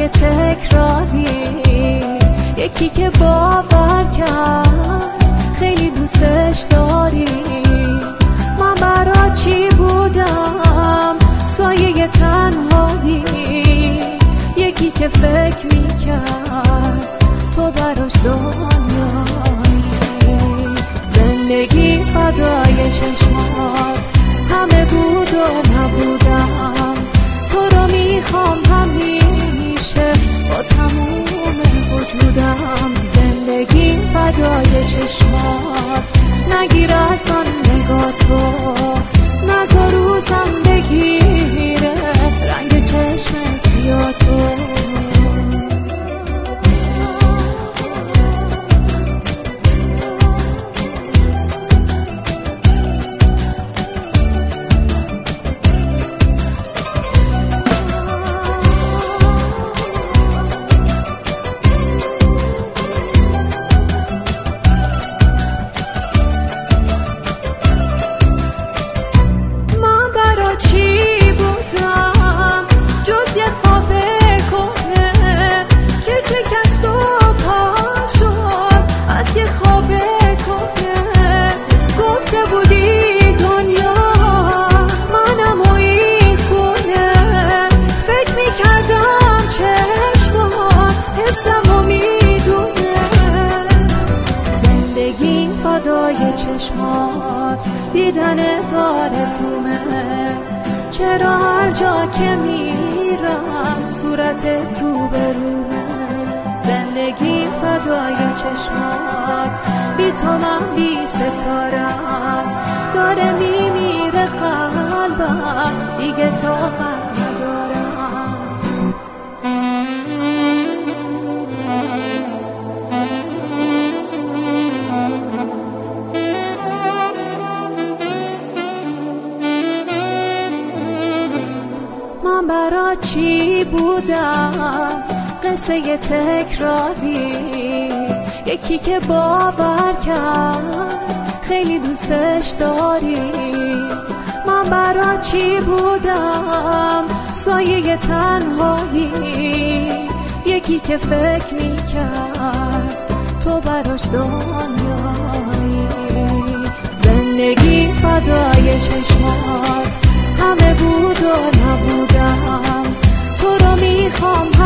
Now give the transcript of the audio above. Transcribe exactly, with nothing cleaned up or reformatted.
تکراری، یکی که باور کرد خیلی دوستش داری. من برا چی بودم سایه تنهایی، یکی که فکر میکرد تو براش دنیایی. زندگی فدای چشمات همه بود و نبودم، تو رو میخوام همیشه با تموم وجودم. زندگی فدای چشمات، نگیر از من نگاه تو، نذار روزم بگیره رنگ چشم سیاه تو. شکست و پا شد از یه خواب کنه، گفته بودی دنیا منم و این خونه. فکر میکردم چشمات حسم و میدونه. زندگی فدای چشمات، دیدن آرزومه. چرا هر جا که میرم صورتت رو به رومه. زندگی فدای چشمات، بی تو من بی ستارم. داره میمیره قلبم، دیگه طاقت ندارم. من برا چی بودم قصه تکراری، یکی که باور کرد خیلی دوستش داری. من برا چی بودم سایه تنهایی، یکی که فکر میکرد تو براش دنیایی. زندگی فدای چشمات همه بود و نبودم، تو رو میخوام